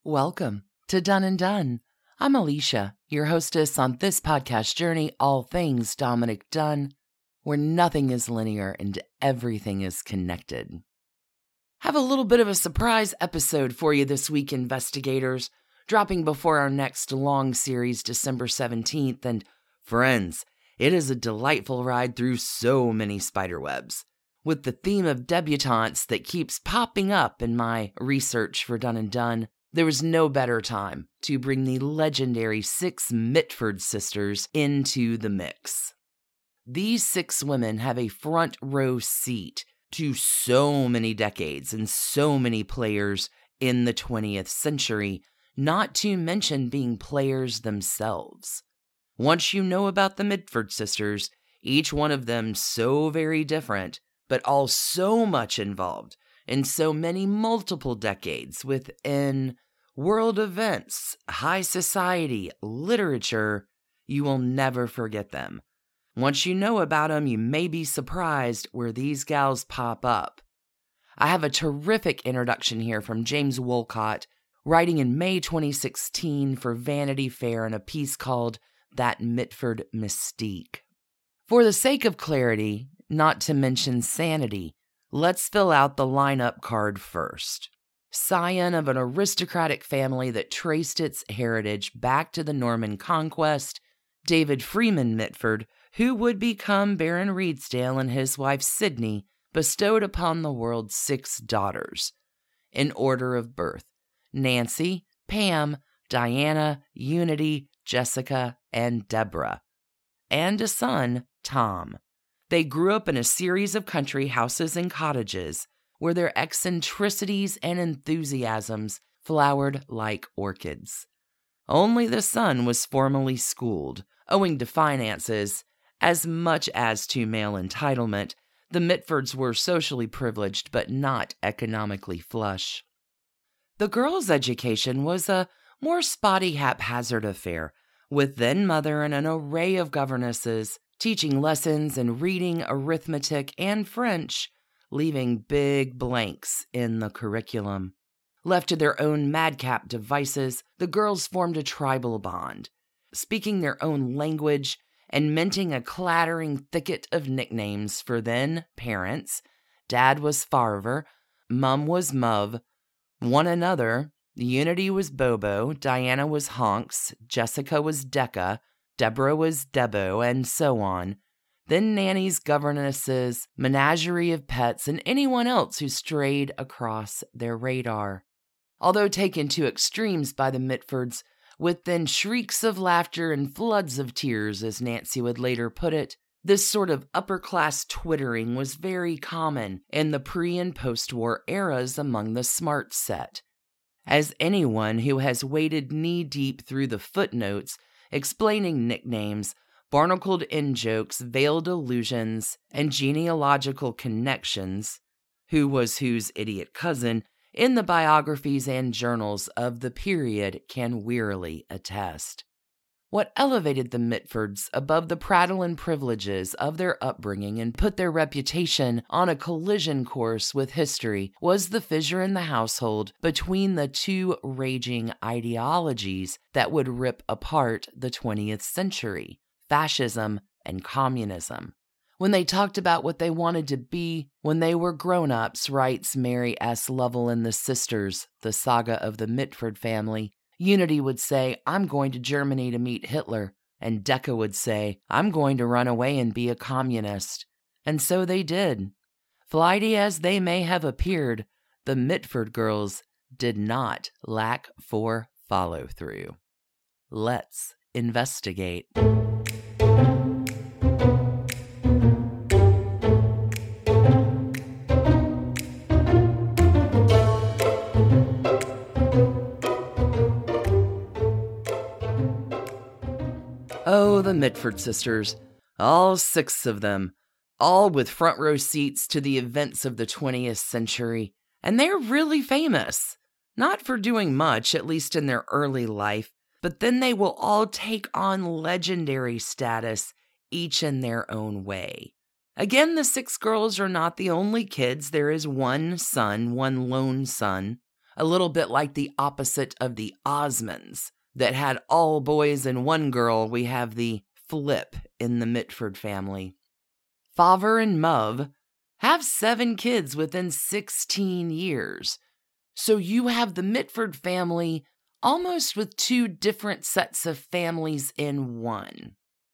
Welcome to Done and Done. I'm Alicia, your hostess on this podcast journey, all things Dominick Dunne, where nothing is linear and everything is connected. Have a little bit of a surprise episode for you this week, investigators, dropping before our next long series, December 17th, and friends, it is a delightful ride through so many spiderwebs. With the theme of debutantes that keeps popping up in my research for Done and Done, there was no better time to bring the legendary 6 Mitford sisters into the mix. These 6 women have a front row seat to so many decades and so many players in the 20th century, not to mention being players themselves. Once you know about the Mitford sisters, each one of them so very different, but all so much involved in so many multiple decades within world events, high society, literature, you will never forget them. Once you know about them, you may be surprised where these gals pop up. I have a terrific introduction here from James Wolcott, writing in May 2016 for Vanity Fair in a piece called That Mitford Mystique. For the sake of clarity, not to mention sanity, let's fill out the lineup card first. Scion of an aristocratic family that traced its heritage back to the Norman Conquest, David Freeman Mitford, who would become Baron Redesdale, and his wife Sidney, bestowed upon the world 6 daughters, in order of birth: Nancy, Pam, Diana, Unity, Jessica, and Deborah, and a son, Tom. They grew up in a series of country houses and cottages, where their eccentricities and enthusiasms flowered like orchids. Only the son was formally schooled, owing to finances. As much as to male entitlement, the Mitfords were socially privileged but not economically flush. The girls' education was a more spotty, haphazard affair, with then-mother and an array of governesses teaching lessons in reading, arithmetic, and French, leaving big blanks in the curriculum. Left to their own madcap devices, the girls formed a tribal bond, speaking their own language and minting a clattering thicket of nicknames for then parents. Dad was Farver, Mum was Muv, one another. Unity was Bobo, Diana was Honks, Jessica was Decca, Deborah was Debo, and so on. Then nannies, governesses, menagerie of pets, and anyone else who strayed across their radar. Although taken to extremes by the Mitfords, with then shrieks of laughter and floods of tears, as Nancy would later put it, this sort of upper-class twittering was very common in the pre- and post-war eras among the smart set. As anyone who has waded knee-deep through the footnotes explaining nicknames, barnacled in-jokes, veiled allusions, and genealogical connections, who was whose idiot cousin, in the biographies and journals of the period can wearily attest. What elevated the Mitfords above the prattle and privileges of their upbringing and put their reputation on a collision course with history was the fissure in the household between the 2 raging ideologies that would rip apart the 20th century: fascism and communism. When they talked about what they wanted to be when they were grown-ups, writes Mary S. Lovell in The Sisters, the saga of the Mitford family, Unity would say, "I'm going to Germany to meet Hitler," and Decca would say, "I'm going to run away and be a communist." And so they did. Flighty as they may have appeared, the Mitford girls did not lack for follow-through. Let's investigate. Oh, the Mitford sisters, all 6 of them, all with front row seats to the events of the 20th century. And they're really famous, not for doing much, at least in their early life, but then they will all take on legendary status, each in their own way. Again, the 6 girls are not the only kids. There is one son, one lone son, a little bit like the opposite of the Osmonds that had all boys and one girl. We have the flip in the Mitford family. Favre and Muv have 7 kids within 16 years. So you have the Mitford family almost with 2 different sets of families in one.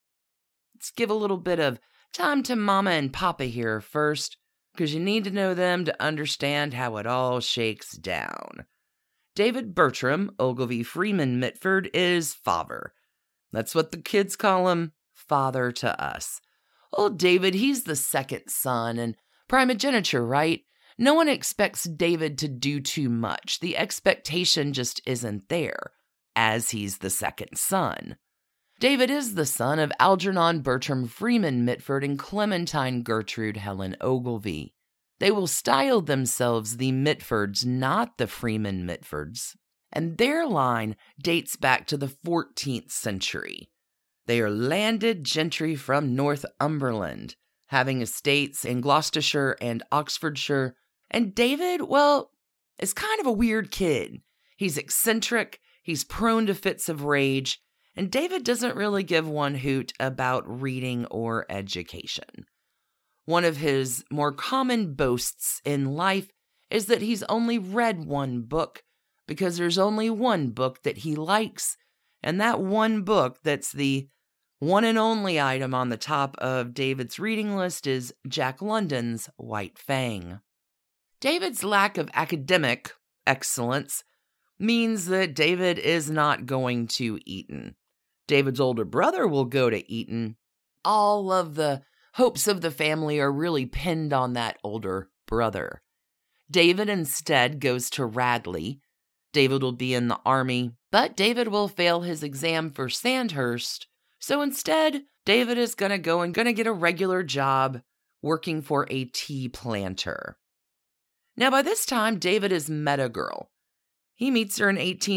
Let's give a little bit of time to Mama and Papa here first, because you need to know them to understand how it all shakes down. David Bertram Ogilvie Freeman Mitford is Favre. That's what the kids call him, father to us. Old David, he's the second son and primogeniture, right? No one expects David to do too much. The expectation just isn't there, as he's the second son. David is the son of Algernon Bertram Freeman Mitford and Clementine Gertrude Helen Ogilvie. They will style themselves the Mitfords, not the Freeman Mitfords, and their line dates back to the 14th century. They are landed gentry from Northumberland, having estates in Gloucestershire and Oxfordshire. And David, well, is kind of a weird kid. He's eccentric, he's prone to fits of rage, and David doesn't really give one hoot about reading or education. One of his more common boasts in life is that he's only read one book because there's only one book that he likes, and that one book that's the one and only item on the top of David's reading list is Jack London's White Fang. David's lack of academic excellence means that David is not going to Eton. David's older brother will go to Eton. All of the hopes of the family are really pinned on that older brother. David instead goes to Radley. David will be in the army, but David will fail his exam for Sandhurst. So instead, David is going to go and going to get a regular job working for a tea planter. Now, by this time, David has met a girl. He meets her in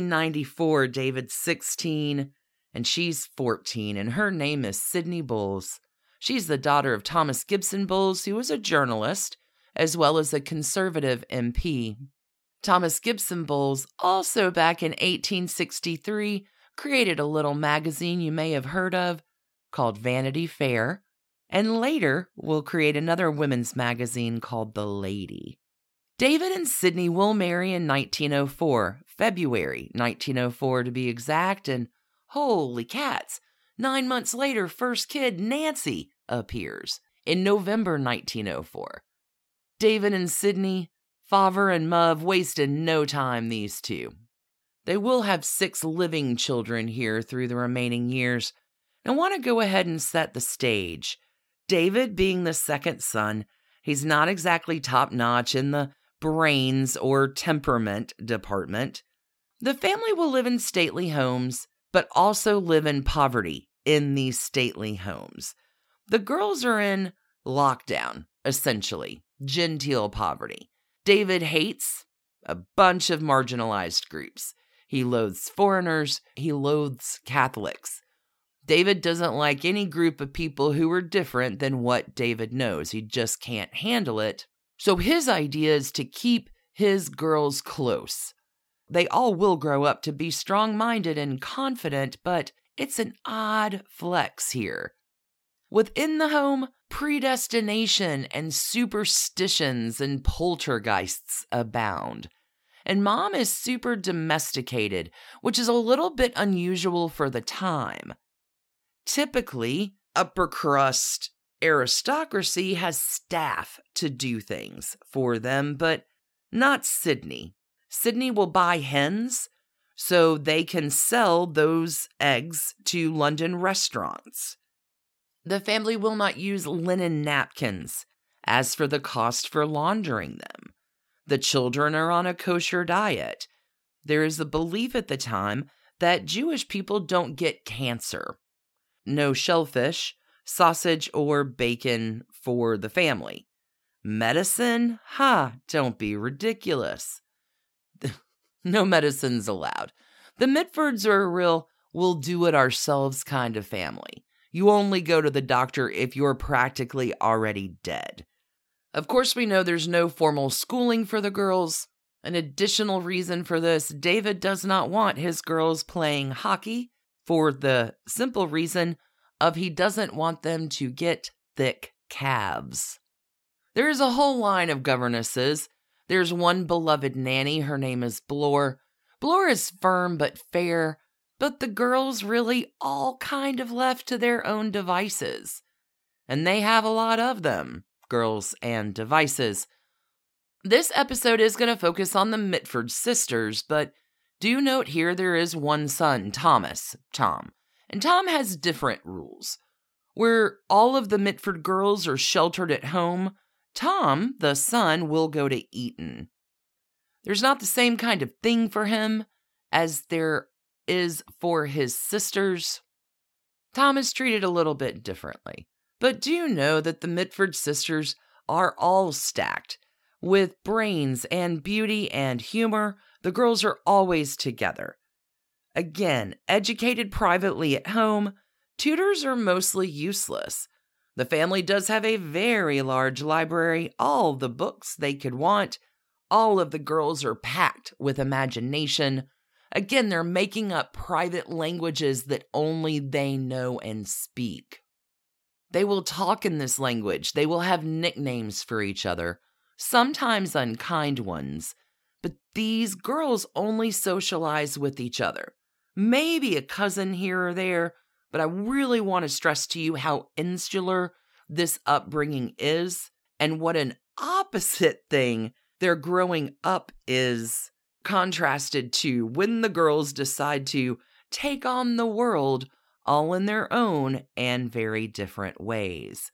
1894. David's 16, and she's 14, and her name is Sidney Bowles. She's the daughter of Thomas Gibson Bowles, who was a journalist, as well as a conservative MP. Thomas Gibson Bowles, also back in 1863, created a little magazine you may have heard of called Vanity Fair, and later will create another women's magazine called The Lady. David and Sidney will marry in 1904, February 1904 to be exact, and holy cats, 9 months later, first kid, Nancy, appears in November 1904. David and Sidney, Favre and Muv, wasted no time, these two. They will have 6 living children here through the remaining years. I want to go ahead and set the stage. David, being the second son, he's not exactly top-notch in the brains or temperament department. The family will live in stately homes, but also live in poverty in these stately homes. The girls are in lockdown, essentially, genteel poverty. David hates a bunch of marginalized groups. He loathes foreigners. He loathes Catholics. David doesn't like any group of people who are different than what David knows. He just can't handle it. So his idea is to keep his girls close. They all will grow up to be strong-minded and confident, but it's an odd flex here. Within the home, predestination and superstitions and poltergeists abound. And Mom is super domesticated, which is a little bit unusual for the time. Typically, upper crust aristocracy has staff to do things for them, but not Sidney. Sidney will buy hens so they can sell those eggs to London restaurants. The family will not use linen napkins. As for the cost for laundering them, the children are on a kosher diet. There is a belief at the time that Jewish people don't get cancer. No shellfish, sausage, or bacon for the family. Medicine? Don't be ridiculous. No medicines allowed. The Mitfords are a real we'll-do-it-ourselves kind of family. You only go to the doctor if you're practically already dead. Of course, we know there's no formal schooling for the girls. An additional reason for this, David does not want his girls playing hockey for the simple reason of he doesn't want them to get thick calves. There is a whole line of governesses. There's one beloved nanny. Her name is Blore. Blore is firm but fair, but the girls really all kind of left to their own devices. And they have a lot of them, girls and devices. This episode is going to focus on the Mitford sisters, but do note here there is one son, Tom. And Tom has different rules. Where all of the Mitford girls are sheltered at home, Tom, the son, will go to Eton. There's not the same kind of thing for him as there is for his sisters. Tom is treated a little bit differently. But do you know that the Mitford sisters are all stacked? With brains and beauty and humor, the girls are always together. Again, educated privately at home, tutors are mostly useless. The family does have a very large library, all the books they could want. All of the girls are packed with imagination. Again, they're making up private languages that only they know and speak. They will talk in this language. They will have nicknames for each other, sometimes unkind ones. But these girls only socialize with each other. Maybe a cousin here or there, but I really want to stress to you how insular this upbringing is and what an opposite thing their growing up is contrasted to when the girls decide to take on the world all in their own and very different ways.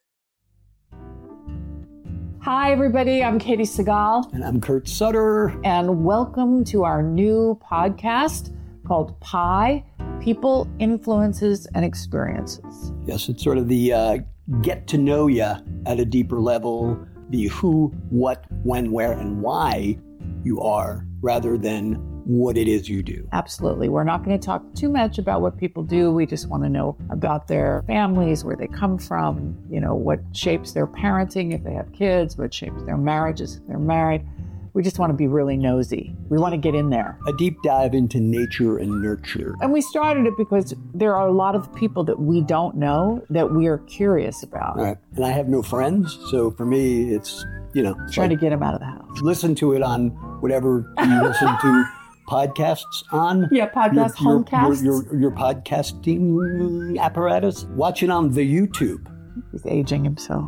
Hi, everybody. I'm Katie Segal. And I'm Kurt Sutter. And welcome to our new podcast called Pi, People, Influences, and Experiences. Yes, it's sort of the get to know you at a deeper level, the who, what, when, where, and why you are, rather than what it is you do. Absolutely. We're not going to talk too much about what people do. We just want to know about their families, where they come from, what shapes their parenting if they have kids, what shapes their marriages if they're married. We just want to be really nosy. We want to get in there. A deep dive into nature and nurture. And we started it because there are a lot of people that we don't know that we are curious about. Right. And I have no friends, so for me, it's, trying to get them out of the house. Listen to it on whatever you listen to podcasts on. Yeah, homecasts. Your podcasting apparatus. Watch it on the YouTube. He's aging himself.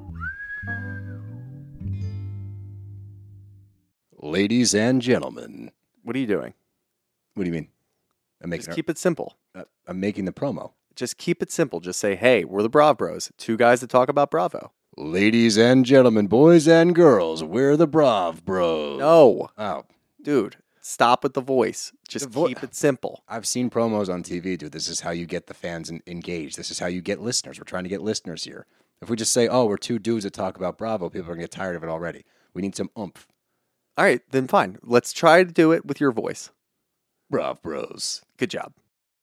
Ladies and gentlemen. What are you doing? What do you mean? Just keep it simple. I'm making the promo. Just keep it simple. Just say, hey, we're the Brav Bros. Two guys that talk about Bravo. Ladies and gentlemen, boys and girls, we're the Brav Bros. No. Oh. Dude, stop with the voice. Just keep it simple. I've seen promos on TV, dude. This is how you get the fans engaged. This is how you get listeners. We're trying to get listeners here. If we just say, oh, we're two dudes that talk about Bravo, people are going to get tired of it already. We need some oomph. All right, then fine. Let's try to do it with your voice. Brav Bros. Good job.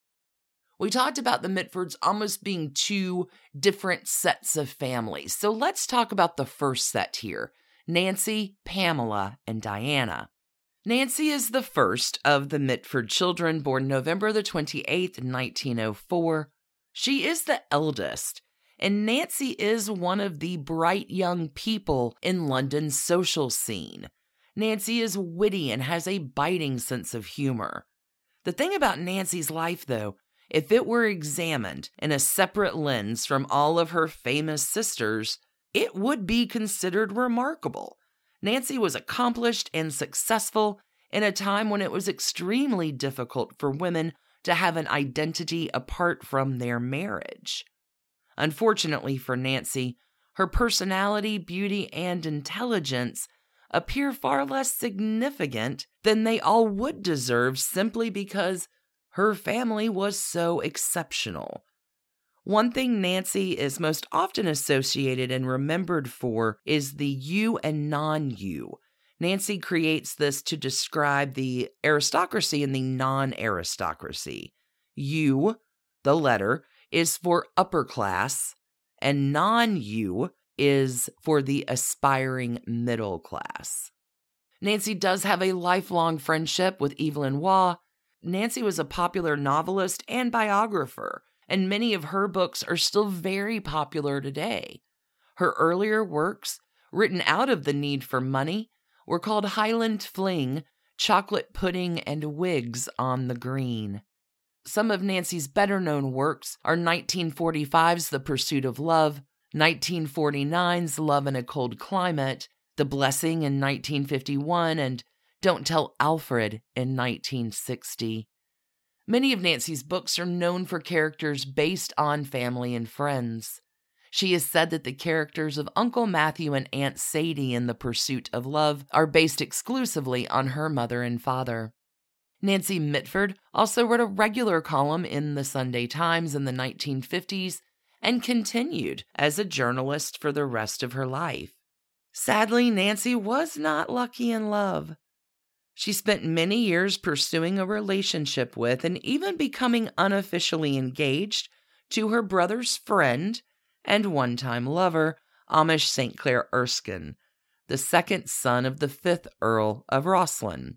We talked about the Mitfords almost being two different sets of families. So let's talk about the first set here. Nancy, Pamela, and Diana. Nancy is the first of the Mitford children, born November the 28th, 1904. She is the eldest, and Nancy is one of the bright young people in London's social scene. Nancy is witty and has a biting sense of humor. The thing about Nancy's life, though, if it were examined in a separate lens from all of her famous sisters, it would be considered remarkable. Nancy was accomplished and successful in a time when it was extremely difficult for women to have an identity apart from their marriage. Unfortunately for Nancy, her personality, beauty, and intelligence appear far less significant than they all would deserve simply because her family was so exceptional. One thing Nancy is most often associated and remembered for is the you and non-you. Nancy creates this to describe the aristocracy and the non-aristocracy. You, the letter, is for upper class, and non-you is for the aspiring middle class. Nancy does have a lifelong friendship with Evelyn Waugh. Nancy was a popular novelist and biographer, and many of her books are still very popular today. Her earlier works, written out of the need for money, were called Highland Fling, Chocolate Pudding, and Wigs on the Green. Some of Nancy's better-known works are 1945's The Pursuit of Love, 1949's Love in a Cold Climate, The Blessing in 1951, and Don't Tell Alfred in 1960. Many of Nancy's books are known for characters based on family and friends. She has said that the characters of Uncle Matthew and Aunt Sadie in The Pursuit of Love are based exclusively on her mother and father. Nancy Mitford also wrote a regular column in the Sunday Times in the 1950s and continued as a journalist for the rest of her life. Sadly, Nancy was not lucky in love. She spent many years pursuing a relationship with and even becoming unofficially engaged to her brother's friend and one-time lover, Amish St. Clair Erskine, the second son of the 5th Earl of Rosslyn.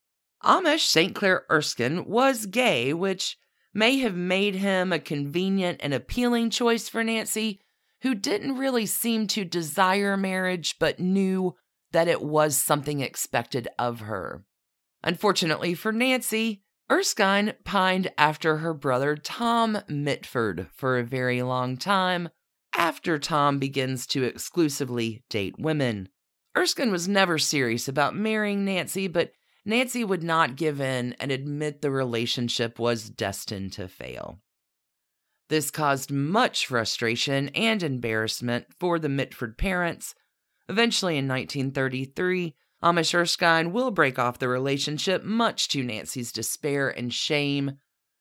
Amish St. Clair Erskine was gay, which may have made him a convenient and appealing choice for Nancy, who didn't really seem to desire marriage but knew that it was something expected of her. Unfortunately for Nancy, Erskine pined after her brother Tom Mitford for a very long time, after Tom begins to exclusively date women. Erskine was never serious about marrying Nancy, but Nancy would not give in and admit the relationship was destined to fail. This caused much frustration and embarrassment for the Mitford parents. Eventually, in 1933, Amish Erskine will break off the relationship, much to Nancy's despair and shame.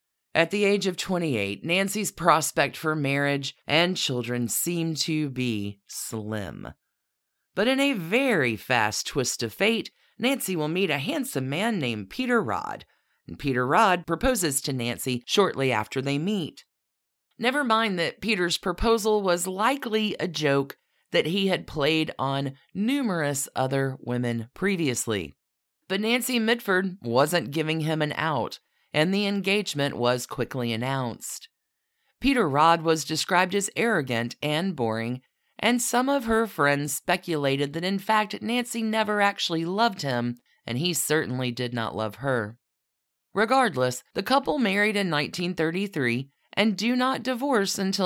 At the age of 28, Nancy's prospect for marriage and children seemed to be slim. But in a very fast twist of fate, Nancy will meet a handsome man named Peter Rodd, and Peter Rodd proposes to Nancy shortly after they meet. Never mind that Peter's proposal was likely a joke that he had played on numerous other women previously. But Nancy Mitford wasn't giving him an out, and the engagement was quickly announced. Peter Rodd was described as arrogant and boring, and some of her friends speculated that in fact Nancy never actually loved him, and he certainly did not love her. Regardless, the couple married in 1933 and do not divorce until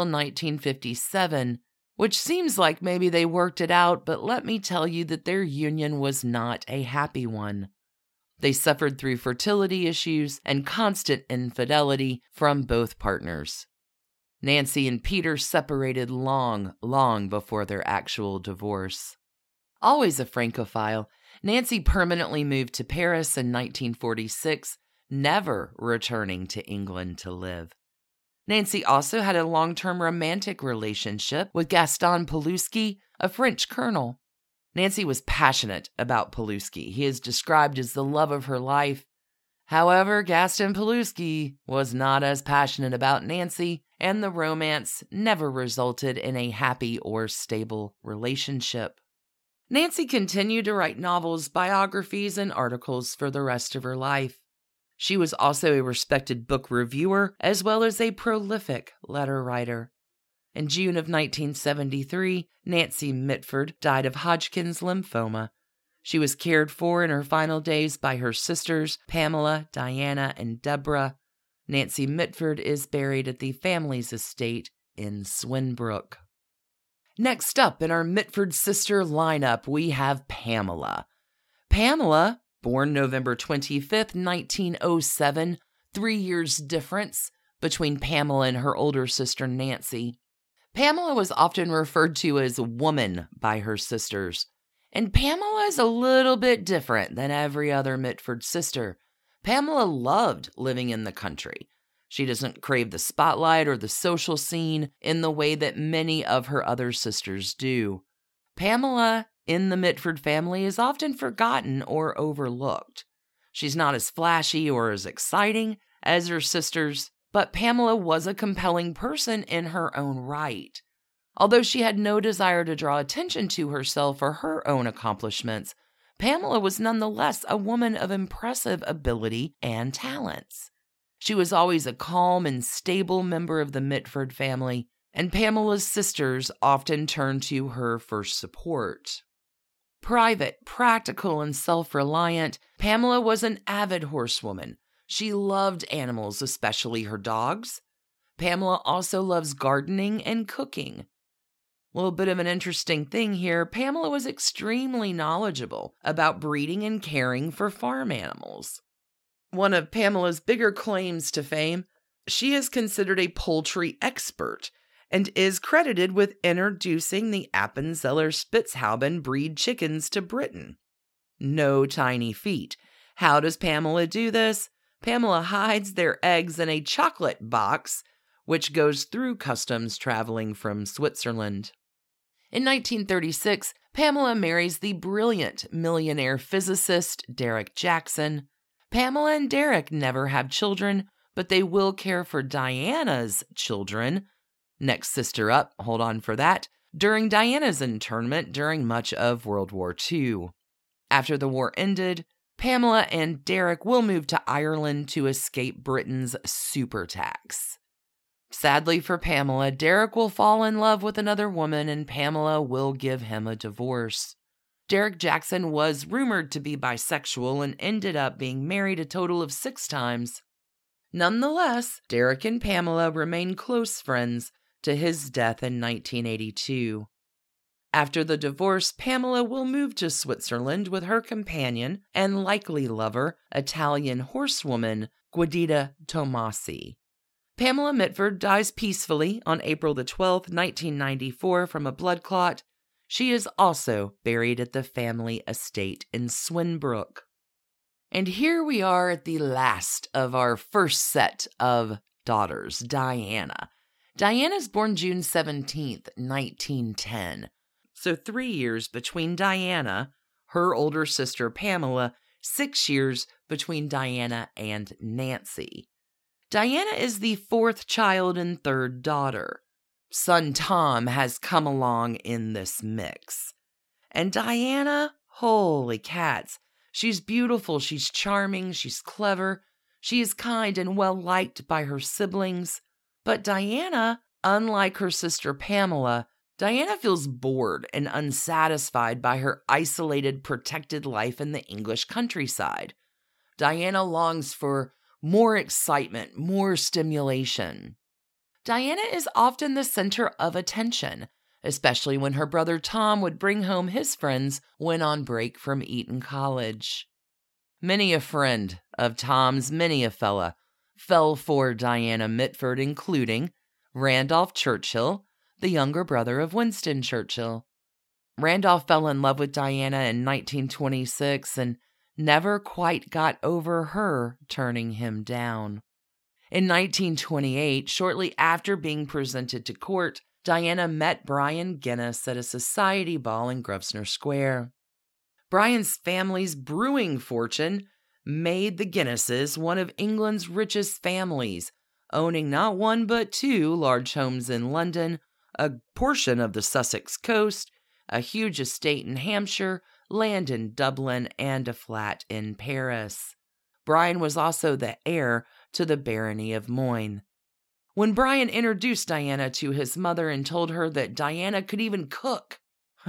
1957, which seems like maybe they worked it out, but let me tell you that their union was not a happy one. They suffered through fertility issues and constant infidelity from both partners. Nancy and Peter separated long before their actual divorce. Always a Francophile, Nancy permanently moved to Paris in 1946, never returning to England to live. Nancy also had a long-term romantic relationship with Gaston Paluski, a French colonel. Nancy was passionate about Paluski. He is described as the love of her life. However, Gaston Paluski was not as passionate about Nancy, and the romance never resulted in a happy or stable relationship. Nancy continued to write novels, biographies, and articles for the rest of her life. She was also a respected book reviewer as well as a prolific letter writer. In June of 1973, Nancy Mitford died of Hodgkin's lymphoma. She was cared for in her final days by her sisters, Pamela, Diana, and Deborah. Nancy Mitford is buried at the family's estate in Swinbrook. Next up in our Mitford sister lineup, we have Pamela. Pamela, born November 25th, 1907, 3 years difference between Pamela and her older sister Nancy. Pamela was often referred to as woman by her sisters. And Pamela is a little bit different than every other Mitford sister. Pamela loved living in the country. She doesn't crave the spotlight or the social scene in the way that many of her other sisters do. Pamela in the Mitford family is often forgotten or overlooked. She's not as flashy or as exciting as her sisters, but Pamela was a compelling person in her own right. Although she had no desire to draw attention to herself or her own accomplishments, Pamela was nonetheless a woman of impressive ability and talents. She was always a calm and stable member of the Mitford family, and Pamela's sisters often turned to her for support. Private, practical, and self-reliant, Pamela was an avid horsewoman. She loved animals, especially her dogs. Pamela also loves gardening and cooking. A little bit of an interesting thing here, Pamela was extremely knowledgeable about breeding and caring for farm animals. One of Pamela's bigger claims to fame, she is considered a poultry expert and is credited with introducing the Appenzeller Spitzhauben breed chickens to Britain. No tiny feat. How does Pamela do this? Pamela hides their eggs in a chocolate box, which goes through customs traveling from Switzerland. In 1936, Pamela marries the brilliant millionaire physicist Derek Jackson. Pamela and Derek never have children, but they will care for Diana's children. Next sister up, hold on for that, during Diana's internment during much of World War II. After the war ended, Pamela and Derek will move to Ireland to escape Britain's super tax. Sadly for Pamela, Derek will fall in love with another woman and Pamela will give him a divorce. Derek Jackson was rumored to be bisexual and ended up being married a total of 6 times. Nonetheless, Derek and Pamela remain close friends to his death in 1982. After the divorce, Pamela will move to Switzerland with her companion and likely lover, Italian horsewoman Guidita Tomasi. Pamela Mitford dies peacefully on April the 12th, 1994 from a blood clot. She is also buried at the family estate in Swinbrook. And here we are at the last of our first set of daughters, Diana. Diana's born June 17th, 1910. So 3 years between Diana, her older sister Pamela, 6 years between Diana and Nancy. Diana is the 4th child and 3rd daughter. Son Tom has come along in this mix. And Diana, holy cats, she's beautiful, she's charming, she's clever, she is kind and well-liked by her siblings. But Diana, unlike her sister Pamela, Diana feels bored and unsatisfied by her isolated, protected life in the English countryside. Diana longs for more excitement, more stimulation. Diana is often the center of attention, especially when her brother Tom would bring home his friends when on break from Eton College. Many a friend of Tom's, many a fella, fell for Diana Mitford, including Randolph Churchill, the younger brother of Winston Churchill. Randolph fell in love with Diana in 1926 and never quite got over her turning him down. In 1928, shortly after being presented to court, Diana met Brian Guinness at a society ball in Grosvenor Square. Brian's family's brewing fortune made the Guinnesses one of England's richest families, owning not 1 but 2 large homes in London, a portion of the Sussex coast, a huge estate in Hampshire, land in Dublin, and a flat in Paris. Brian was also the heir to the barony of Moyne. When Brian introduced Diana to his mother and told her that Diana could even cook,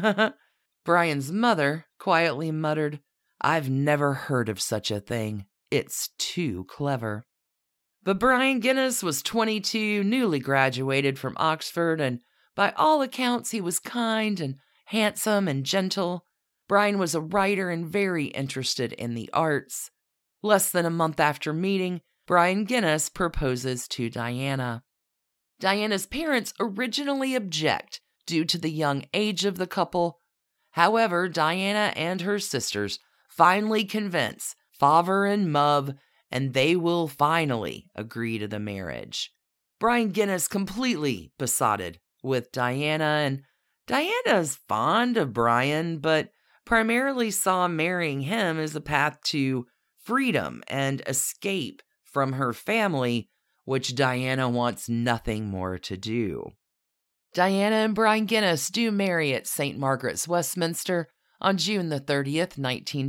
Brian's mother quietly muttered, "I've never heard of such a thing. It's too clever." But Brian Guinness was 22, newly graduated from Oxford, and by all accounts he was kind and handsome and gentle. Brian was a writer and very interested in the arts. Less than a month after meeting, Brian Guinness proposes to Diana. Diana's parents originally object due to the young age of the couple. However, Diana and her sisters finally convince Father and Mub, and they will finally agree to the marriage. Brian Guinness completely besotted with Diana, and Diana's fond of Brian, but primarily saw marrying him as a path to freedom and escape from her family, which Diana wants nothing more to do. Diana and Brian Guinness do marry at St. Margaret's, Westminster, On June the 30th,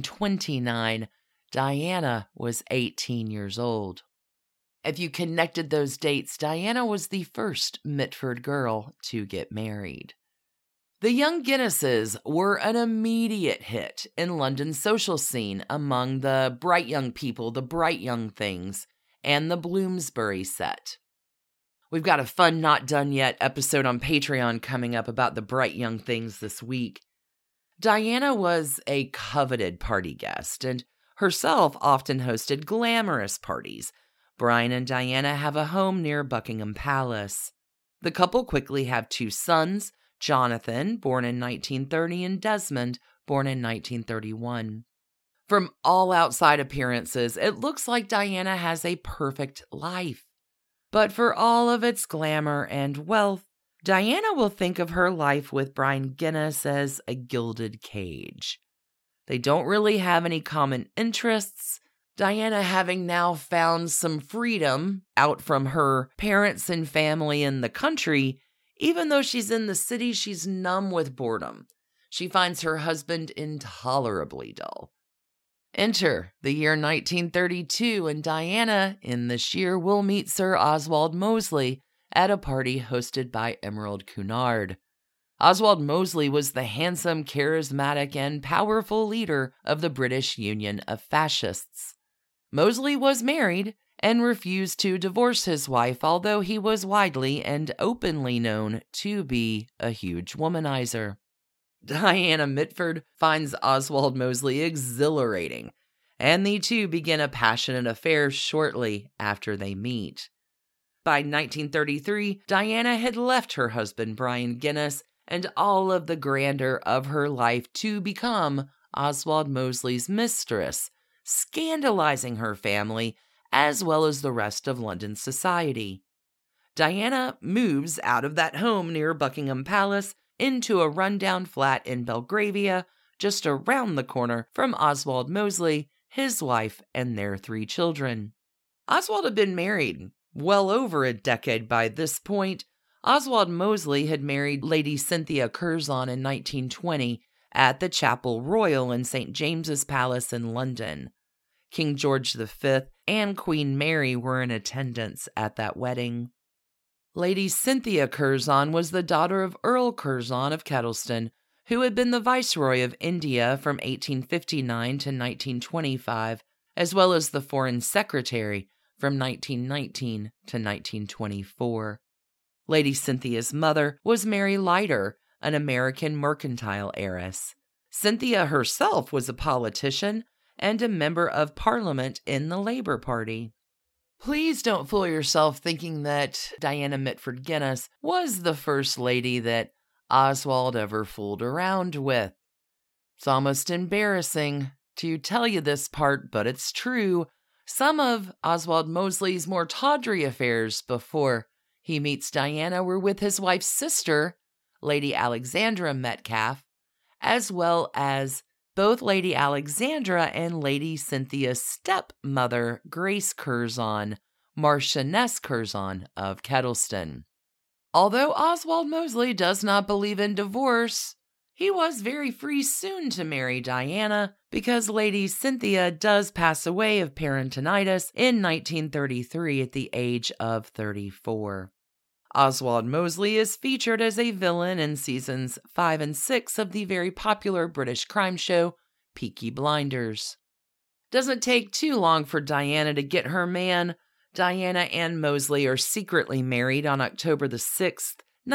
1929, Diana was 18 years old. If you connected those dates, Diana was the first Mitford girl to get married. The Young Guinnesses were an immediate hit in London's social scene among the bright young people, the bright young things, and the Bloomsbury set. We've got a fun Not Done Yet episode on Patreon coming up about the bright young things this week. Diana was a coveted party guest and herself often hosted glamorous parties. Brian and Diana have a home near Buckingham Palace. The couple quickly have two sons, Jonathan, born in 1930, and Desmond, born in 1931. From all outside appearances, it looks like Diana has a perfect life. But for all of its glamour and wealth, Diana will think of her life with Brian Guinness as a gilded cage. They don't really have any common interests, Diana having now found some freedom out from her parents and family in the country. Even though she's in the city, she's numb with boredom. She finds her husband intolerably dull. Enter the year 1932, and Diana, in this year, will meet Sir Oswald Mosley at a party hosted by Emerald Cunard. Oswald Mosley was the handsome, charismatic, and powerful leader of the British Union of Fascists. Mosley was married and refused to divorce his wife, although he was widely and openly known to be a huge womanizer. Diana Mitford finds Oswald Mosley exhilarating, and the two begin a passionate affair shortly after they meet. By 1933, Diana had left her husband Brian Guinness and all of the grandeur of her life to become Oswald Mosley's mistress, scandalizing her family as well as the rest of London society. Diana moves out of that home near Buckingham Palace into a rundown flat in Belgravia, just around the corner from Oswald Mosley, his wife, and their 3 children. Oswald had been married well over a decade by this point. Oswald Mosley had married Lady Cynthia Curzon in 1920 at the Chapel Royal in St. James's Palace in London. King George V and Queen Mary were in attendance at that wedding. Lady Cynthia Curzon was the daughter of Earl Curzon of Kettleston, who had been the Viceroy of India from 1859 to 1925, as well as the Foreign Secretary from 1919 to 1924. Lady Cynthia's mother was Mary Leiter, an American mercantile heiress. Cynthia herself was a politician and a member of Parliament in the Labour Party. Please don't fool yourself thinking that Diana Mitford Guinness was the first lady that Oswald ever fooled around with. It's almost embarrassing to tell you this part, but it's true. Some of Oswald Mosley's more tawdry affairs before he meets Diana were with his wife's sister, Lady Alexandra Metcalfe, as well as both Lady Alexandra and Lady Cynthia's stepmother, Grace Curzon, Marchioness Curzon of Kettleston. Although Oswald Mosley does not believe in divorce, he was very free soon to marry Diana because Lady Cynthia does pass away of peritonitis in 1933 at the age of 34. Oswald Mosley is featured as a villain in seasons 5 and 6 of the very popular British crime show Peaky Blinders. Doesn't take too long for Diana to get her man. Diana and Mosley are secretly married on October the 6th,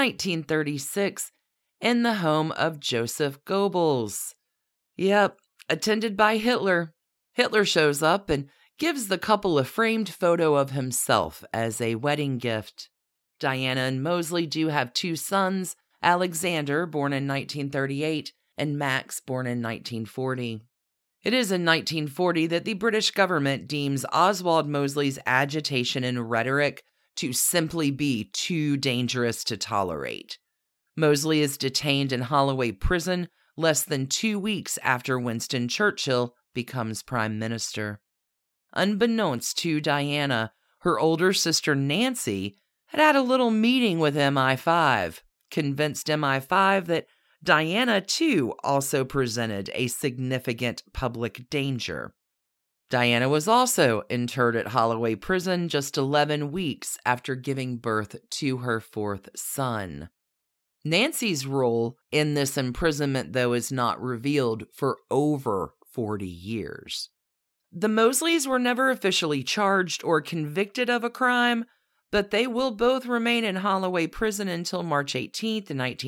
1936, in the home of Joseph Goebbels. Yep, attended by Hitler. Hitler shows up and gives the couple a framed photo of himself as a wedding gift. Diana and Mosley do have 2 sons, Alexander, born in 1938, and Max, born in 1940. It is in 1940 that the British government deems Oswald Mosley's agitation and rhetoric to simply be too dangerous to tolerate. Mosley is detained in Holloway Prison less than 2 weeks after Winston Churchill becomes Prime Minister. Unbeknownst to Diana, her older sister Nancy had a little meeting with MI5, convinced MI5 that Diana, too, also presented a significant public danger. Diana was also interred at Holloway Prison just 11 weeks after giving birth to her fourth son. Nancy's role in this imprisonment, though, is not revealed for over 40 years. The Mosleys were never officially charged or convicted of a crime, but they will both remain in Holloway Prison until March 18th,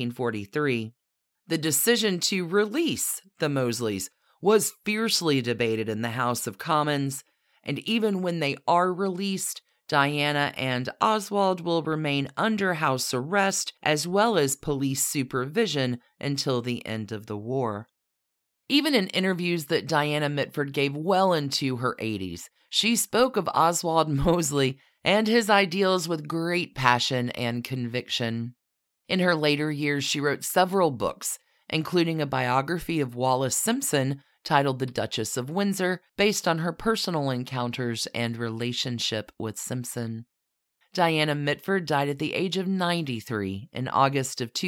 1943. The decision to release the Mosleys was fiercely debated in the House of Commons, and even when they are released, Diana and Oswald will remain under house arrest as well as police supervision until the end of the war. Even in interviews that Diana Mitford gave well into her 80s, she spoke of Oswald Mosley and his ideals with great passion and conviction. In her later years, she wrote several books, including a biography of Wallis Simpson titled The Duchess of Windsor, based on her personal encounters and relationship with Simpson. Diana Mitford died at the age of 93 in August of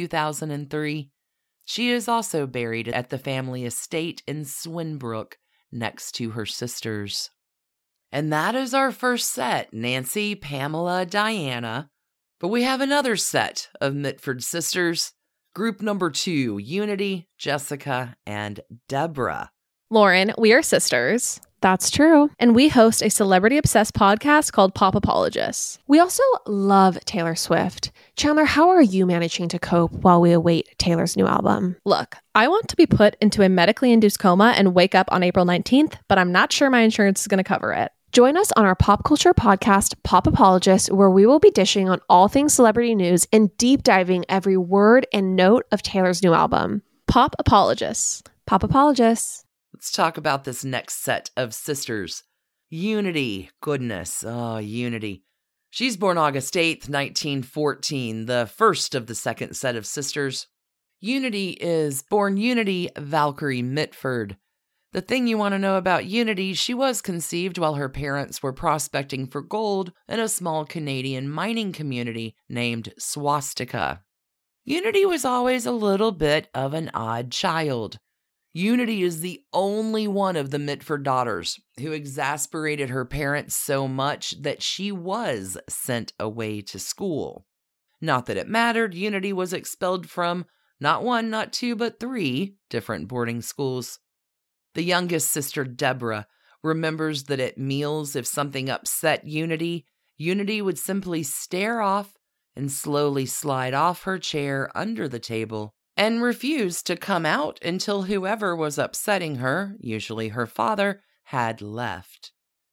2003. She is also buried at the family estate in Swinbrook, next to her sisters. And that is our first set, Nancy, Pamela, Diana. But we have another set of Mitford sisters. Group number 2, Unity, Jessica, and Deborah. Lauren, we are sisters. That's true. And we host a celebrity-obsessed podcast called Pop Apologists. We also love Taylor Swift. Chandler, how are you managing to cope while we await Taylor's new album? Look, I want to be put into a medically induced coma and wake up on April 19th, but I'm not sure my insurance is going to cover it. Join us on our pop culture podcast, Pop Apologists, where we will be dishing on all things celebrity news and deep diving every word and note of Taylor's new album. Pop Apologists. Pop Apologists. Let's talk about this next set of sisters. Unity. Goodness. Oh, Unity. She's born August 8th, 1914, the first of the second set of sisters. Unity is born Unity Valkyrie Mitford. The thing you want to know about Unity, she was conceived while her parents were prospecting for gold in a small Canadian mining community named Swastika. Unity was always a little bit of an odd child. Unity is the only one of the Mitford daughters who exasperated her parents so much that she was sent away to school. Not that it mattered, Unity was expelled from not 1, not 2, but 3 different boarding schools. The youngest sister, Deborah, remembers that at meals, if something upset Unity, Unity would simply stare off and slowly slide off her chair under the table and refuse to come out until whoever was upsetting her, usually her father, had left.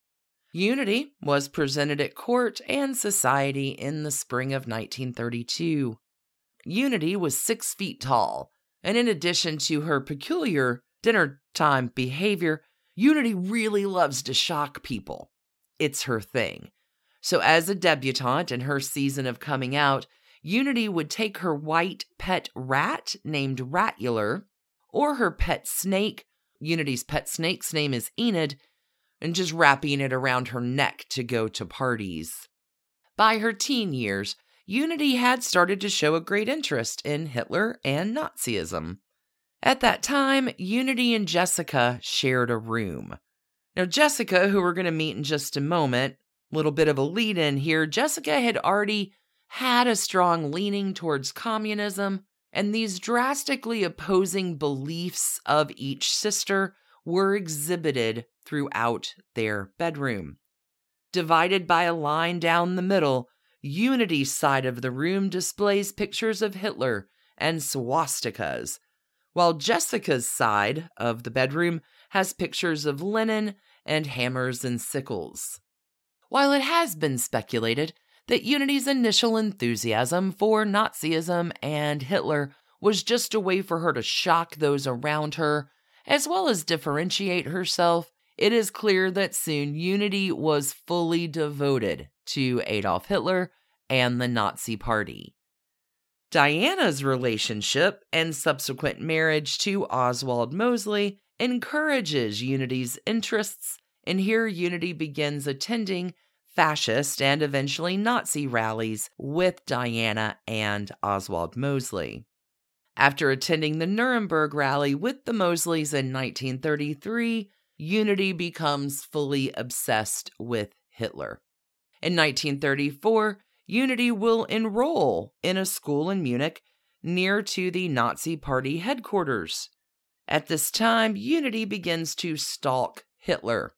Unity was presented at court and society in the spring of 1932. Unity was 6 feet tall, and in addition to her peculiar dinner-time behavior, Unity really loves to shock people. It's her thing. So as a debutante in her season of coming out, Unity would take her white pet rat named Ratular, or her pet snake, Unity's pet snake's name is Enid, and just wrapping it around her neck to go to parties. By her teen years, Unity had started to show a great interest in Hitler and Nazism. At that time, Unity and Jessica shared a room. Now, Jessica, who we're going to meet in just a moment, little bit of a lead-in here, Jessica had already had a strong leaning towards communism, and these drastically opposing beliefs of each sister were exhibited throughout their bedroom. Divided by a line down the middle, Unity's side of the room displays pictures of Hitler and swastikas, while Jessica's side of the bedroom has pictures of Lenin and hammers and sickles. While it has been speculated that Unity's initial enthusiasm for Nazism and Hitler was just a way for her to shock those around her, as well as differentiate herself, it is clear that soon Unity was fully devoted to Adolf Hitler and the Nazi Party. Diana's relationship and subsequent marriage to Oswald Mosley encourages Unity's interests, and here Unity begins attending fascist and eventually Nazi rallies with Diana and Oswald Mosley. After attending the Nuremberg rally with the Mosleys in 1933, Unity becomes fully obsessed with Hitler. In 1934, Unity will enroll in a school in Munich near to the Nazi Party headquarters. At this time, Unity begins to stalk Hitler.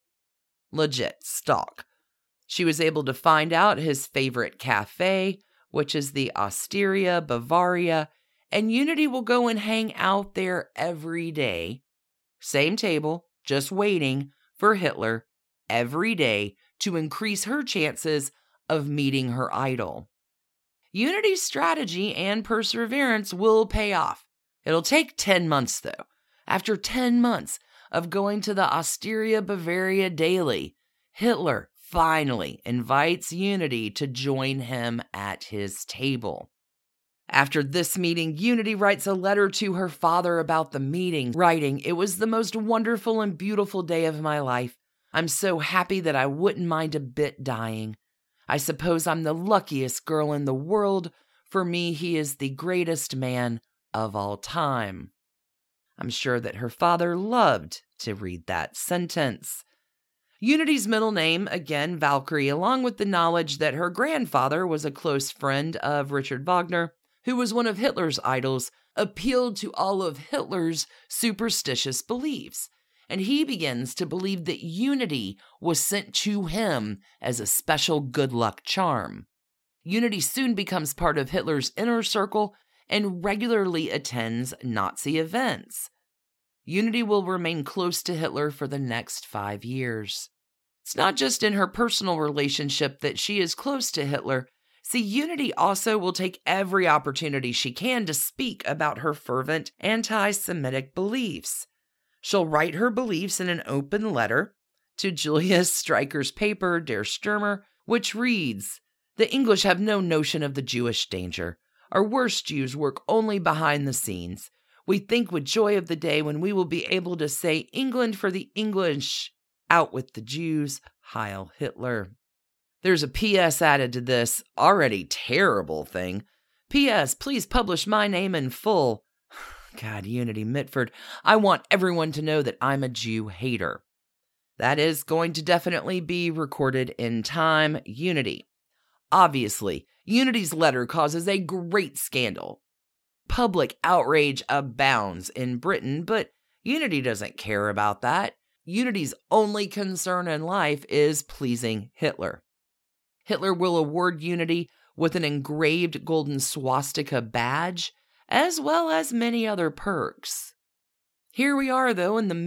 Legit stalk. She was able to find out his favorite cafe, which is the Osteria Bavaria, and Unity will go and hang out there every day. Same table, just waiting for Hitler every day to increase her chances of meeting her idol. Unity's strategy and perseverance will pay off. It'll take 10 months, though. After 10 months of going to the Osteria Bavaria daily, Hitler finally invites Unity to join him at his table. After this meeting, Unity writes a letter to her father about the meeting, writing, "It was the most wonderful and beautiful day of my life. I'm so happy that I wouldn't mind a bit dying. I suppose I'm the luckiest girl in the world. For me, he is the greatest man of all time." I'm sure that her father loved to read that sentence. Unity's middle name, again, Valkyrie, along with the knowledge that her grandfather was a close friend of Richard Wagner, who was one of Hitler's idols, appealed to all of Hitler's superstitious beliefs. And he begins to believe that Unity was sent to him as a special good luck charm. Unity soon becomes part of Hitler's inner circle and regularly attends Nazi events. Unity will remain close to Hitler for the next 5 years. It's not just in her personal relationship that she is close to Hitler. See, Unity also will take every opportunity she can to speak about her fervent anti-Semitic beliefs. She'll write her beliefs in an open letter to Julius Streicher's paper, Der Stürmer, which reads, "The English have no notion of the Jewish danger. Our worst Jews work only behind the scenes. We think with joy of the day when we will be able to say, 'England for the English, out with the Jews, Heil Hitler.'" There's a P.S. added to this already terrible thing. "P.S. Please publish my name in full." God, Unity Mitford, I want everyone to know that I'm a Jew hater. That is going to definitely be recorded in time. Unity. Obviously, Unity's letter causes a great scandal. Public outrage abounds in Britain, but Unity doesn't care about that. Unity's only concern in life is pleasing Hitler. Hitler will award Unity with an engraved golden swastika badge, as well as many other perks. Here we are, though, in the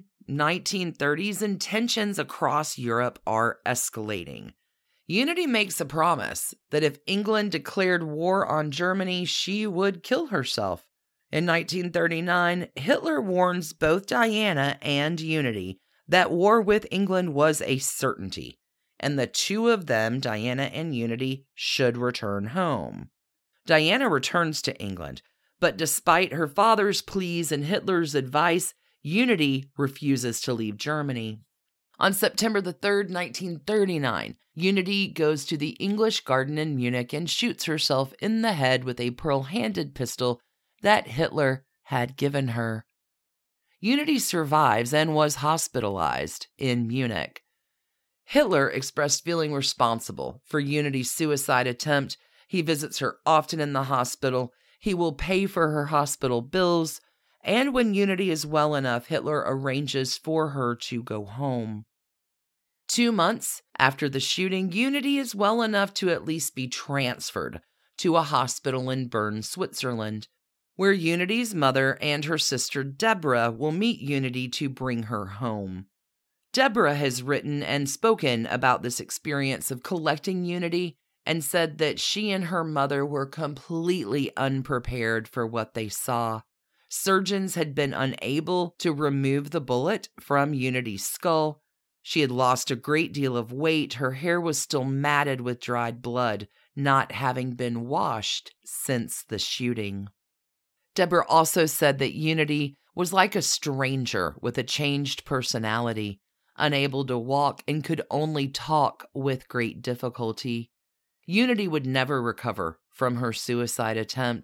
mid-1930s, and tensions across Europe are escalating. Unity makes a promise that if England declared war on Germany, she would kill herself. In 1939, Hitler warns both Diana and Unity that war with England was a certainty, and the two of them, Diana and Unity, should return home. Diana returns to England, but despite her father's pleas and Hitler's advice, Unity refuses to leave Germany. On September the 3rd, 1939, Unity goes to the English Garden in Munich and shoots herself in the head with a pearl-handled pistol that Hitler had given her. Unity survives and was hospitalized in Munich. Hitler expressed feeling responsible for Unity's suicide attempt. He visits her often in the hospital. He will pay for her hospital bills. And when Unity is well enough, Hitler arranges for her to go home. 2 months after the shooting, Unity is well enough to at least be transferred to a hospital in Bern, Switzerland, where Unity's mother and her sister Deborah will meet Unity to bring her home. Deborah has written and spoken about this experience of collecting Unity and said that she and her mother were completely unprepared for what they saw. Surgeons had been unable to remove the bullet from Unity's skull. She had lost a great deal of weight. Her hair was still matted with dried blood, not having been washed since the shooting. Deborah also said that Unity was like a stranger with a changed personality, unable to walk and could only talk with great difficulty. Unity would never recover from her suicide attempt.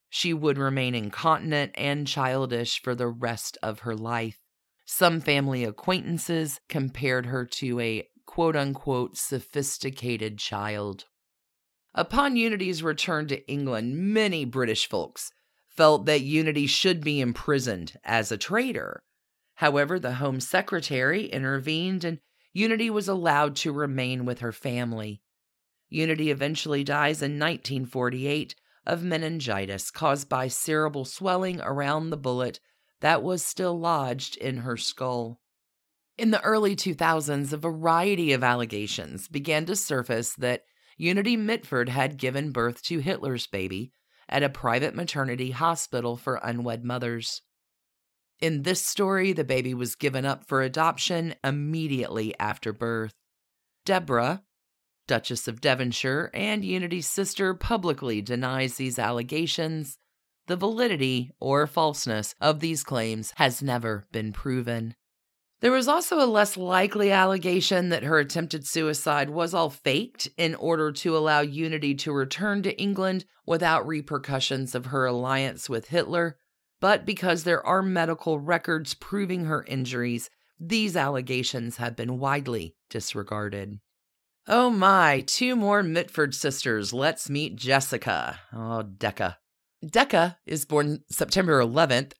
She would remain incontinent and childish for the rest of her life. Some family acquaintances compared her to a quote-unquote sophisticated child. Upon Unity's return to England, many British folks felt that Unity should be imprisoned as a traitor. However, the Home Secretary intervened and Unity was allowed to remain with her family. Unity eventually dies in 1948 of meningitis caused by cerebral swelling around the bullet that was still lodged in her skull. In the early 2000s, a variety of allegations began to surface that Unity Mitford had given birth to Hitler's baby at a private maternity hospital for unwed mothers. In this story, the baby was given up for adoption immediately after birth. Deborah, Duchess of Devonshire, and Unity's sister publicly denies these allegations. The validity or falseness of these claims has never been proven. There was also a less likely allegation that her attempted suicide was all faked in order to allow Unity to return to England without repercussions of her alliance with Hitler. But because there are medical records proving her injuries, these allegations have been widely disregarded. Oh my, 2 more Mitford sisters. Let's meet Jessica. Oh, Decca. Decca is born September 11th,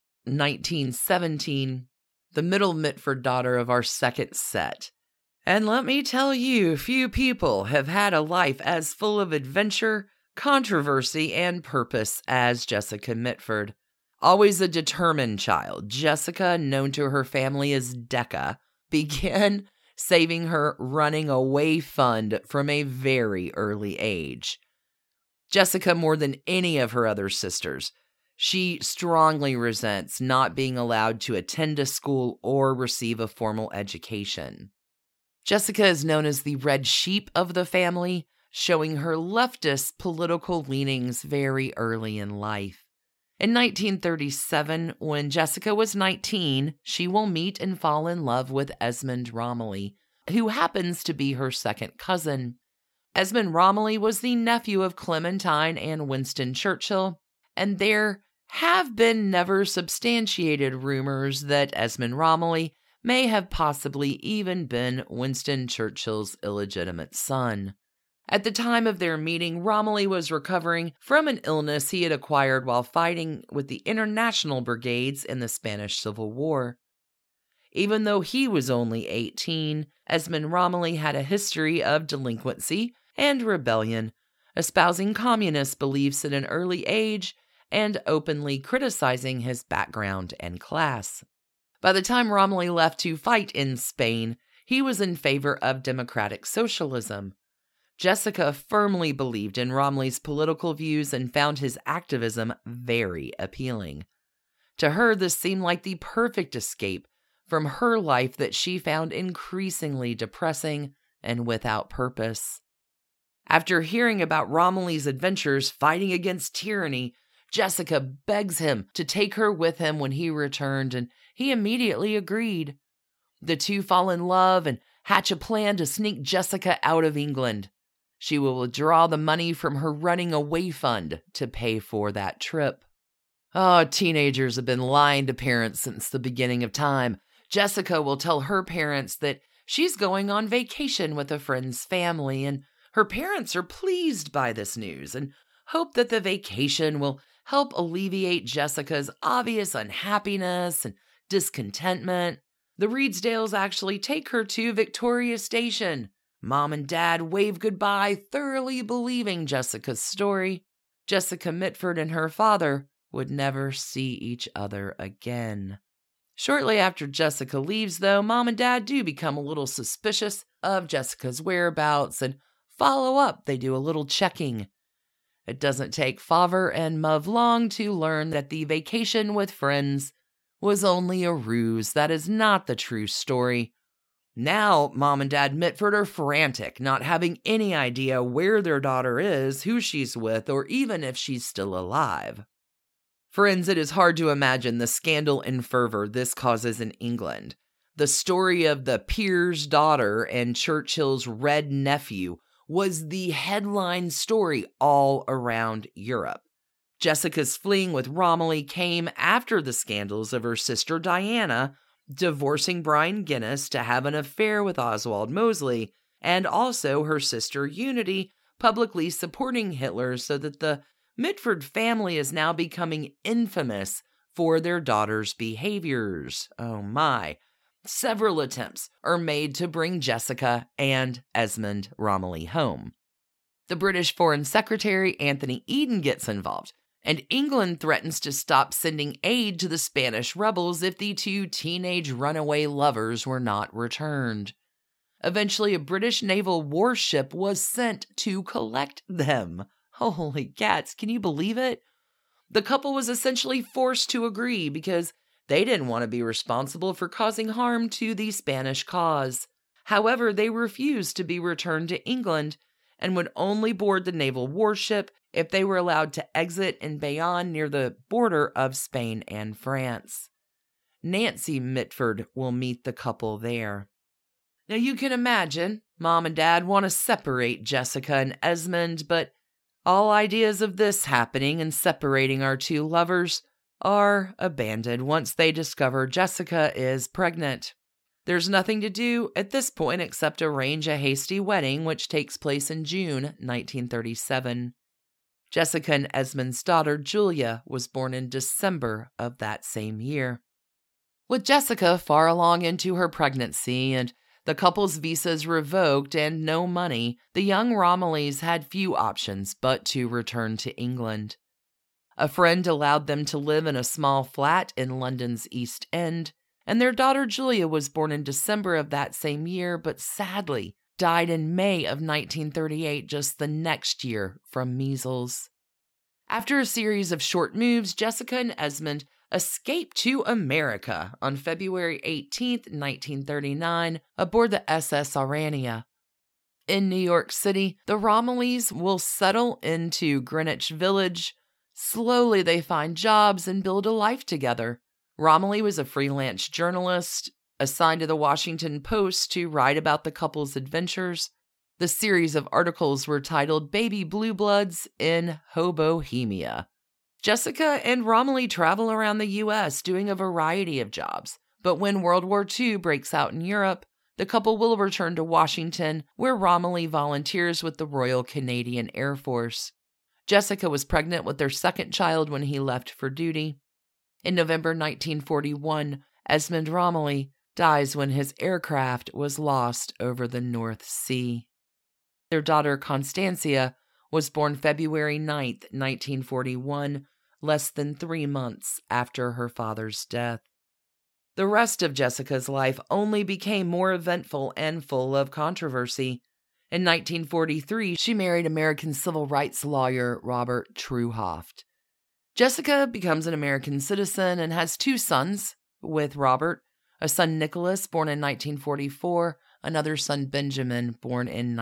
1917, the middle Mitford daughter of our second set. And let me tell you, few people have had a life as full of adventure, controversy, and purpose as Jessica Mitford. Always a determined child, Jessica, known to her family as Decca, began saving her running away fund from a very early age. Jessica, more than any of her other sisters, she strongly resents not being allowed to attend a school or receive a formal education. Jessica is known as the red sheep of the family, showing her leftist political leanings very early in life. In 1937, when Jessica was 19, she will meet and fall in love with Esmond Romilly, who happens to be her second cousin. Esmond Romilly was the nephew of Clementine and Winston Churchill, and there have been never substantiated rumors that Esmond Romilly may have possibly even been Winston Churchill's illegitimate son. At the time of their meeting, Romilly was recovering from an illness he had acquired while fighting with the international brigades in the Spanish Civil War. Even though he was only 18, Esmond Romilly had a history of delinquency and rebellion, espousing communist beliefs at an early age and openly criticizing his background and class. By the time Romilly left to fight in Spain, he was in favor of democratic socialism. Jessica firmly believed in Romilly's political views and found his activism very appealing. To her, this seemed like the perfect escape from her life that she found increasingly depressing and without purpose. After hearing about Romilly's adventures fighting against tyranny, Jessica begs him to take her with him when he returned, and he immediately agreed. The two fall in love and hatch a plan to sneak Jessica out of England. She will withdraw the money from her running away fund to pay for that trip. Oh, teenagers have been lying to parents since the beginning of time. Jessica will tell her parents that she's going on vacation with a friend's family, and her parents are pleased by this news and hope that the vacation will help alleviate Jessica's obvious unhappiness and discontentment. The Reedsdales actually take her to Victoria Station. Mom and Dad wave goodbye, thoroughly believing Jessica's story. Jessica Mitford and her father would never see each other again. Shortly after Jessica leaves, though, Mom and Dad do become a little suspicious of Jessica's whereabouts and follow up. They do a little checking. It doesn't take Favre and Muv long to learn that the vacation with friends was only a ruse. That is not the true story. Now, Mom and Dad Mitford are frantic, not having any idea where their daughter is, who she's with, or even if she's still alive. Friends, it is hard to imagine the scandal and fervor this causes in England. The story of the peer's daughter and Churchill's red nephew was the headline story all around Europe. Jessica's fleeing with Romilly came after the scandals of her sister Diana divorcing Brian Guinness to have an affair with Oswald Mosley, and also her sister Unity publicly supporting Hitler, so that the Mitford family is now becoming infamous for their daughter's behaviors. Oh my. Several attempts are made to bring Jessica and Esmond Romilly home. The British Foreign Secretary Anthony Eden gets involved, and England threatens to stop sending aid to the Spanish rebels if the two teenage runaway lovers were not returned. Eventually, a British naval warship was sent to collect them. Holy cats, can you believe it? The couple was essentially forced to agree because they didn't want to be responsible for causing harm to the Spanish cause. However, they refused to be returned to England and would only board the naval warship if they were allowed to exit in Bayonne near the border of Spain and France. Nancy Mitford will meet the couple there. Now you can imagine, Mom and Dad want to separate Jessica and Esmond, but all ideas of this happening and separating our two lovers are abandoned once they discover Jessica is pregnant. There's nothing to do at this point except arrange a hasty wedding, which takes place in June 1937. Jessica and Esmond's daughter, Julia, was born in December of that same year. With Jessica far along into her pregnancy and the couple's visas revoked and no money, the young Romillys had few options but to return to England. A friend allowed them to live in a small flat in London's East End, and their daughter Julia was born in December of that same year, but sadly died in May of 1938, just the next year from measles. After a series of short moves, Jessica and Esmond escaped to America on February 18, 1939, aboard the SS Aurania. In New York City, the Romillys will settle into Greenwich Village. Slowly, they find jobs and build a life together. Romilly was a freelance journalist assigned to the Washington Post to write about the couple's adventures. The series of articles were titled Baby Blue Bloods in Hobohemia. Jessica and Romilly travel around the U.S. doing a variety of jobs, but when World War II breaks out in Europe, the couple will return to Washington, where Romilly volunteers with the Royal Canadian Air Force. Jessica was pregnant with their second child when he left for duty. In November 1941, Esmond Romilly dies when his aircraft was lost over the North Sea. Their daughter Constancia was born February 9, 1941, less than 3 months after her father's death. The rest of Jessica's life only became more eventful and full of controversy. In 1943, she married American civil rights lawyer Robert Truehoft. Jessica becomes an American citizen and has 2 sons with Robert, a son Nicholas, born in 1944, another son Benjamin, born in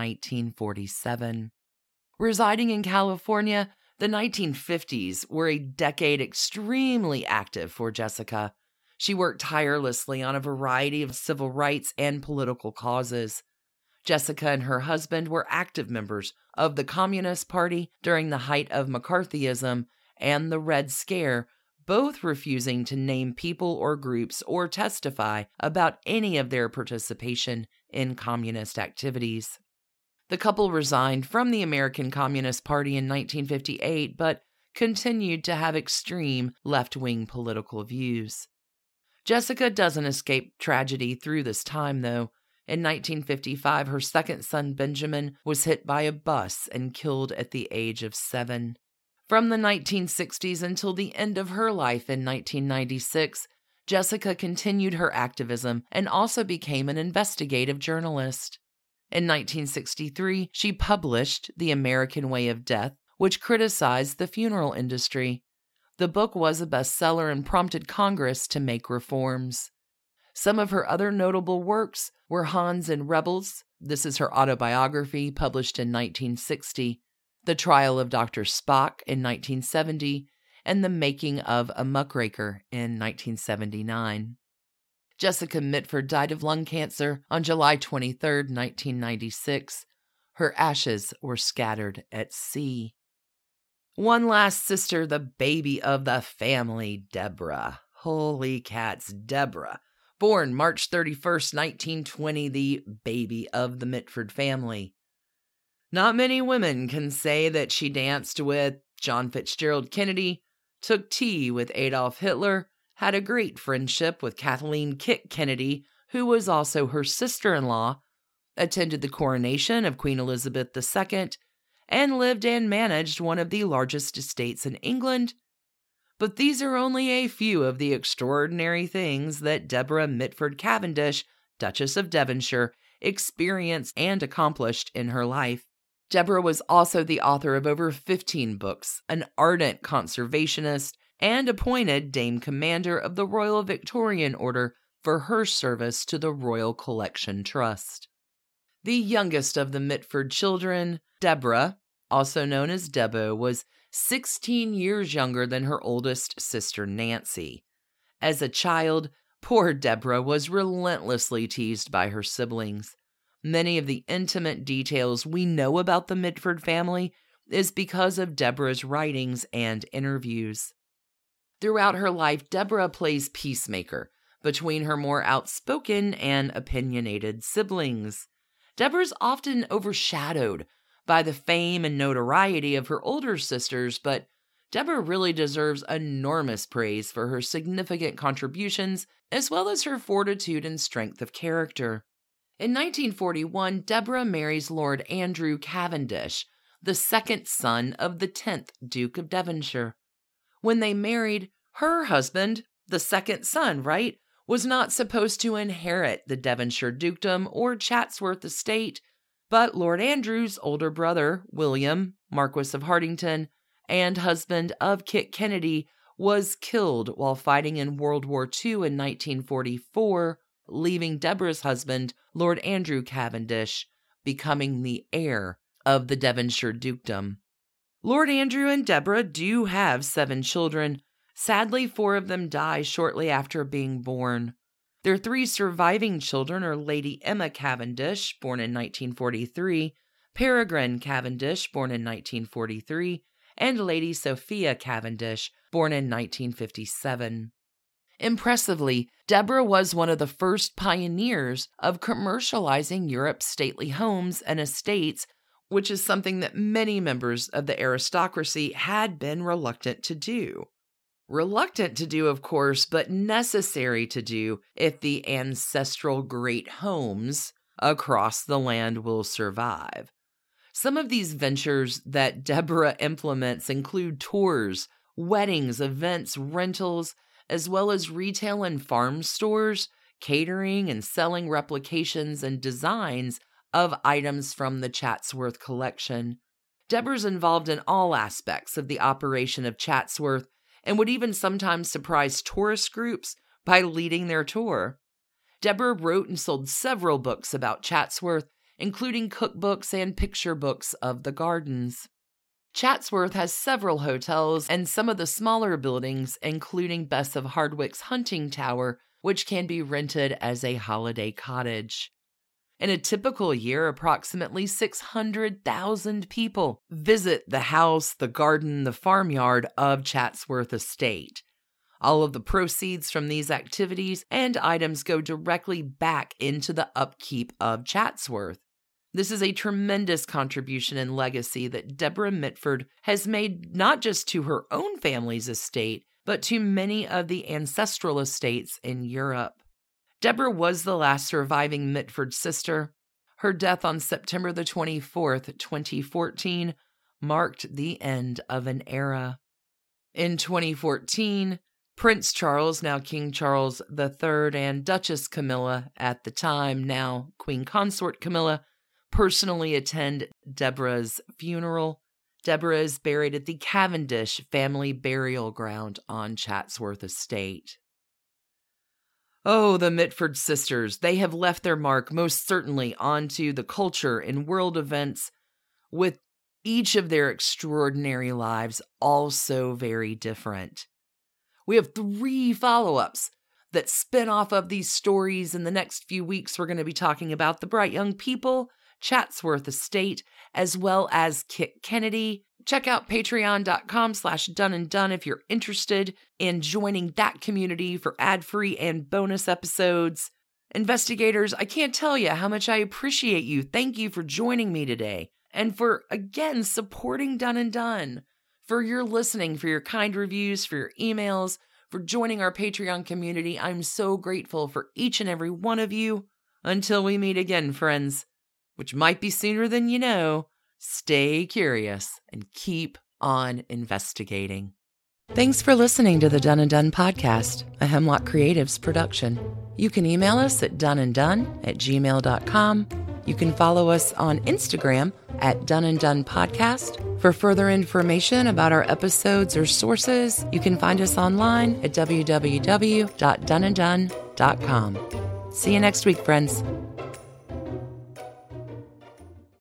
1947. Residing in California, the 1950s were a decade extremely active for Jessica. She worked tirelessly on a variety of civil rights and political causes. Jessica and her husband were active members of the Communist Party during the height of McCarthyism and the Red Scare, both refusing to name people or groups or testify about any of their participation in communist activities. The couple resigned from the American Communist Party in 1958, but continued to have extreme left-wing political views. Jessica doesn't escape tragedy through this time, though. In 1955, her second son, Benjamin, was hit by a bus and killed at the age of 7. From the 1960s until the end of her life in 1996, Jessica continued her activism and also became an investigative journalist. In 1963, she published The American Way of Death, which criticized the funeral industry. The book was a bestseller and prompted Congress to make reforms. Some of her other notable works were Hans and Rebels. This is her autobiography, published in 1960. The Trial of Dr. Spock in 1970, and The Making of a Muckraker in 1979. Jessica Mitford died of lung cancer on July 23, 1996. Her ashes were scattered at sea. One last sister, the baby of the family, Deborah. Holy cats, Deborah. Born March 31st, 1920, the baby of the Mitford family. Not many women can say that she danced with John Fitzgerald Kennedy, took tea with Adolf Hitler, had a great friendship with Kathleen Kit Kennedy, who was also her sister-in-law, attended the coronation of Queen Elizabeth II, and lived and managed one of the largest estates in England. But these are only a few of the extraordinary things that Deborah Mitford Cavendish, Duchess of Devonshire, experienced and accomplished in her life. Deborah was also the author of over 15 books, an ardent conservationist, and appointed Dame Commander of the Royal Victorian Order for her service to the Royal Collection Trust. The youngest of the Mitford children, Deborah, also known as Debo, was 16 years younger than her oldest sister, Nancy. As a child, poor Deborah was relentlessly teased by her siblings. Many of the intimate details we know about the Mitford family is because of Deborah's writings and interviews. Throughout her life, Deborah plays peacemaker between her more outspoken and opinionated siblings. Deborah's often overshadowed by the fame and notoriety of her older sisters, but Deborah really deserves enormous praise for her significant contributions as well as her fortitude and strength of character. In 1941, Deborah marries Lord Andrew Cavendish, the second son of the 10th Duke of Devonshire. When they married, her husband, the second son, was not supposed to inherit the Devonshire dukedom or Chatsworth estate, but Lord Andrew's older brother, William, Marquess of Hartington, and husband of Kit Kennedy, was killed while fighting in World War II in 1944, leaving Deborah's husband, Lord Andrew Cavendish, becoming the heir of the Devonshire dukedom. Lord Andrew and Deborah do have 7 children. Sadly, 4 of them die shortly after being born. Their 3 surviving children are Lady Emma Cavendish, born in 1943, Peregrine Cavendish, born in 1943, and Lady Sophia Cavendish, born in 1957. Impressively, Deborah was one of the first pioneers of commercializing Europe's stately homes and estates, which is something that many members of the aristocracy had been reluctant to do. Reluctant to do, of course, but necessary to do if the ancestral great homes across the land will survive. Some of these ventures that Deborah implements include tours, weddings, events, rentals, as well as retail and farm stores, catering and selling replications and designs of items from the Chatsworth collection. Deborah's involved in all aspects of the operation of Chatsworth and would even sometimes surprise tourist groups by leading their tour. Deborah wrote and sold several books about Chatsworth, including cookbooks and picture books of the gardens. Chatsworth has several hotels and some of the smaller buildings, including Bess of Hardwicke's Hunting Tower, which can be rented as a holiday cottage. In a typical year, approximately 600,000 people visit the house, the garden, the farmyard of Chatsworth Estate. All of the proceeds from these activities and items go directly back into the upkeep of Chatsworth. This is a tremendous contribution and legacy that Deborah Mitford has made not just to her own family's estate, but to many of the ancestral estates in Europe. Deborah was the last surviving Mitford sister. Her death on September the 24th, 2014, marked the end of an era. In 2014, Prince Charles, now King Charles III, and Duchess Camilla, at the time now Queen Consort Camilla, personally attend Deborah's funeral. Deborah is buried at the Cavendish family burial ground on Chatsworth Estate. Oh, the Mitford sisters, they have left their mark most certainly onto the culture and world events, with each of their extraordinary lives all so very different. We have 3 follow-ups that spin off of these stories. In the next few weeks, we're going to be talking about the Bright Young People, Chatsworth Estate, as well as Kit Kennedy, Check out patreon.com/doneanddone if you're interested in joining that community for ad-free and bonus episodes. Investigators, I can't tell you how much I appreciate you. Thank you for joining me today and for, again, supporting Done and Done, for your listening, for your kind reviews, for your emails, for joining our Patreon community. I'm so grateful for each and every one of you. Until we meet again, friends, which might be sooner than you know, stay curious and keep on investigating. Thanks for listening to the Done and Done podcast, a Hemlock Creatives production. You can email us at doneanddone@gmail.com. You can follow us on Instagram at Done and Done Podcast. For further information about our episodes or sources, you can find us online at www.doneanddone.com. See you next week, friends.